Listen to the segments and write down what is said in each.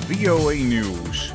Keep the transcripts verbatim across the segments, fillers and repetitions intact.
V O A News.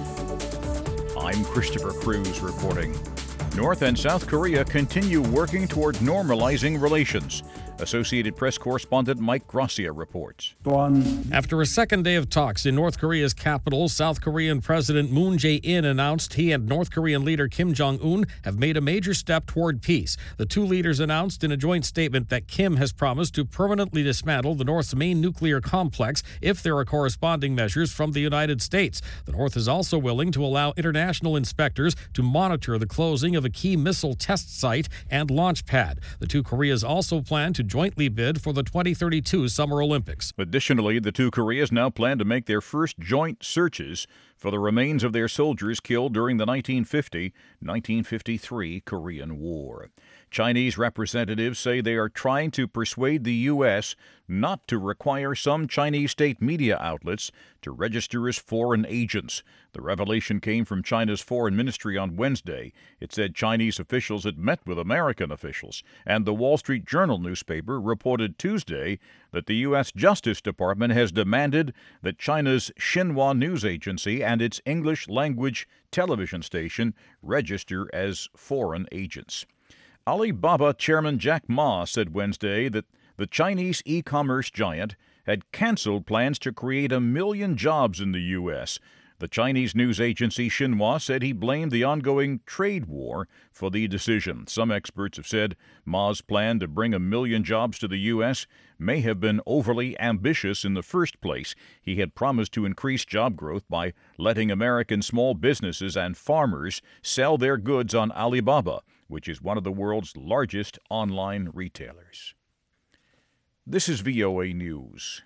I'm Christopher Cruz reporting. North and South Korea continue working toward normalizing relations. Associated Press correspondent Mike Gracia reports. After a second day of talks in North Korea's capital, South Korean President Moon Jae-in announced he and North Korean leader Kim Jong-un have made a major step toward peace. The two leaders announced in a joint statement that Kim has promised to permanently dismantle the North's main nuclear complex if there are corresponding measures from the United States. The North is also willing to allow international inspectors to monitor the closing of a key missile test site and launch pad. The two Koreas also plan to jointly bid for the twenty thirty-two Summer Olympics. Additionally, the two Koreas now plan to make their first joint searches for the remains of their soldiers killed during the nineteen fifty to nineteen fifty-three Korean War. Chinese representatives say they are trying to persuade the U S not to require some Chinese state media outlets to register as foreign agents. The revelation came from China's foreign ministry on Wednesday. It said Chinese officials had met with American officials, and the Wall Street Journal newspaper reported Tuesday that the U S Justice Department has demanded that China's Xinhua news agency and its English-language television station register as foreign agents. Alibaba chairman Jack Ma said Wednesday that the Chinese e-commerce giant had canceled plans to create a million jobs in the U S. The Chinese news agency Xinhua said he blamed the ongoing trade war for the decision. Some experts have said Ma's plan to bring a million jobs to the U S may have been overly ambitious in the first place. He had promised to increase job growth by letting American small businesses and farmers sell their goods on Alibaba, which is one of the world's largest online retailers. This is V O A News.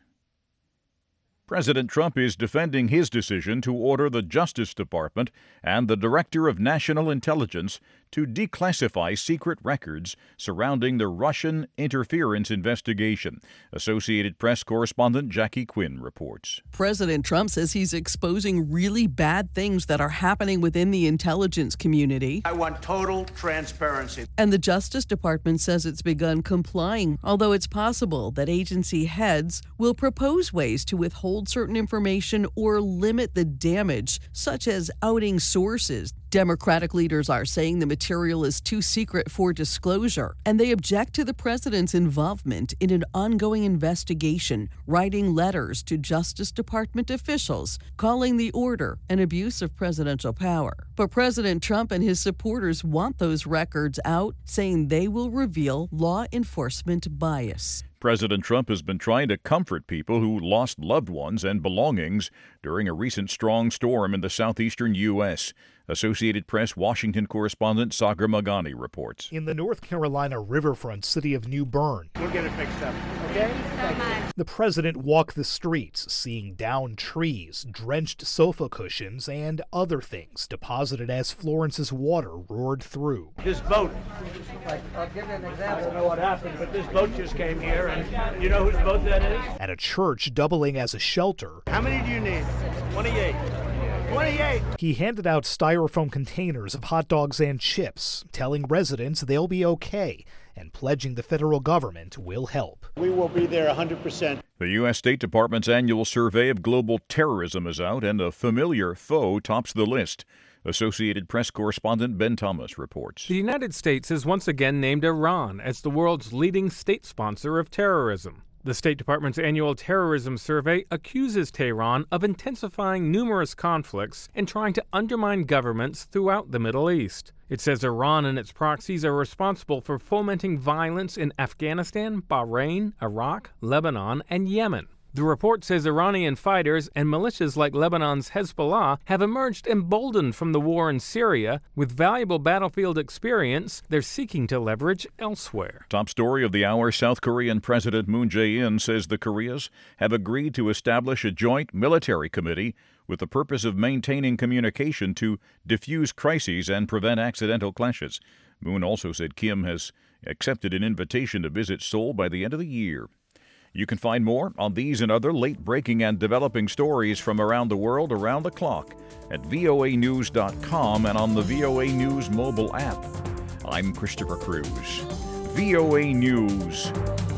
President Trump is defending his decision to order the Justice Department and the Director of National Intelligence to declassify secret records surrounding the Russian interference investigation. Associated Press correspondent Jackie Quinn reports. President Trump says he's exposing really bad things that are happening within the intelligence community. I want total transparency. And the Justice Department says it's begun complying, although it's possible that agency heads will propose ways to withhold certain information or limit the damage, such as outing sources. Democratic leaders are saying the material is too secret for disclosure, and they object to the president's involvement in an ongoing investigation, writing letters to Justice Department officials, calling the order an abuse of presidential power. But President Trump and his supporters want those records out, saying they will reveal law enforcement bias. President Trump has been trying to comfort people who lost loved ones and belongings during a recent strong storm in the southeastern U S. Associated Press Washington correspondent Sagar Magani reports. In the North Carolina riverfront city of New Bern, We'll get it fixed up. Okay? So much. the president walked the streets, seeing downed trees, drenched sofa cushions, and other things deposited as Florence's water roared through. This boat, like, I'll give you an example. I don't know what happened, but this boat just came here, and you know whose boat that is? At a church doubling as a shelter, How many do you need? twenty-eight. twenty-eight. he handed out styrofoam containers of hot dogs and chips, telling residents they'll be okay and pledging the federal government will help. We will be there one hundred percent. The U S State Department's annual survey of global terrorism is out, and a familiar foe tops the list. Associated Press correspondent Ben Thomas reports. The United States has once again named Iran as the world's leading state sponsor of terrorism. The State Department's annual terrorism survey accuses Tehran of intensifying numerous conflicts and trying to undermine governments throughout the Middle East. It says Iran and its proxies are responsible for fomenting violence in Afghanistan, Bahrain, Iraq, Lebanon, and Yemen. The report says Iranian fighters and militias like Lebanon's Hezbollah have emerged emboldened from the war in Syria. With valuable battlefield experience, they're seeking to leverage elsewhere. Top story of the hour, South Korean President Moon Jae-in says the Koreas have agreed to establish a joint military committee with the purpose of maintaining communication to diffuse crises and prevent accidental clashes. Moon also said Kim has accepted an invitation to visit Seoul by the end of the year. You can find more on these and other late-breaking and developing stories from around the world around the clock at V O A news dot com and on the V O A News mobile app. I'm Christopher Cruz. V O A News.